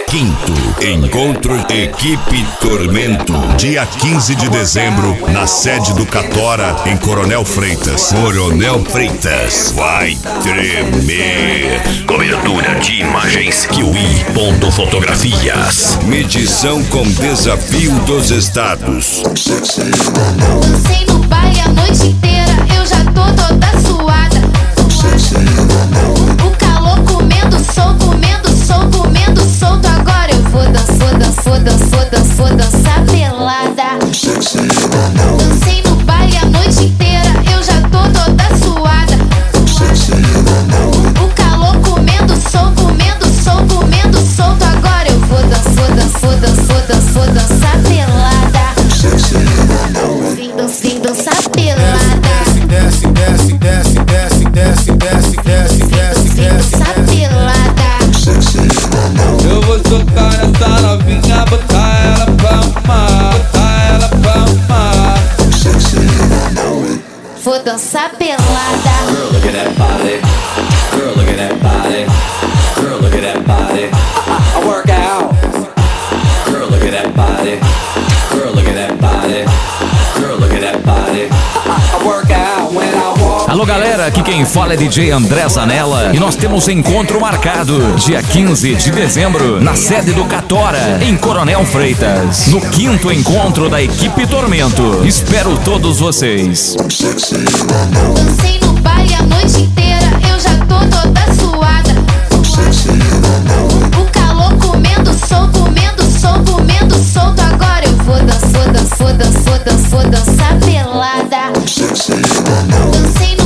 5º Encontro Equipe Tormento, dia 15 de dezembro, na sede do Catora, em Coronel Freitas. Coronel Freitas vai tremer. Cobertura de imagens Kiwi Fotografias. Medição com desafio dos estados. Dancei no baile a noite inteira, eu já tô toda suada. O calor comendo solto, comendo solto. Agora eu vou dançar pelada. Dancei no baile a noite inteira, eu já tô toda suada. O calor comendo solto, comendo solto. Agora eu vou dançar pelada. Vim dançar pelada. Desce, Dançar pelada. eu vou socar essa novinha, botar ela pra amar. Vou dançar pelada. Girl, look at that body. Girl, look at that body. Girl, look at that body. I work out. Girl, look at that body. Girl, look at that body. Girl, look at that body. I work out when I walk. Alô galera, aqui quem fala é DJ André Zanella e nós temos encontro marcado dia 15 de dezembro na sede do Catora, em Coronel Freitas, no 5º encontro da Equipe Tormento. Espero todos vocês. Dancei no baile a noite inteira, eu já tô toda suada. O calor comendo solto, comendo solto. Agora eu vou dançar pelada. Dancei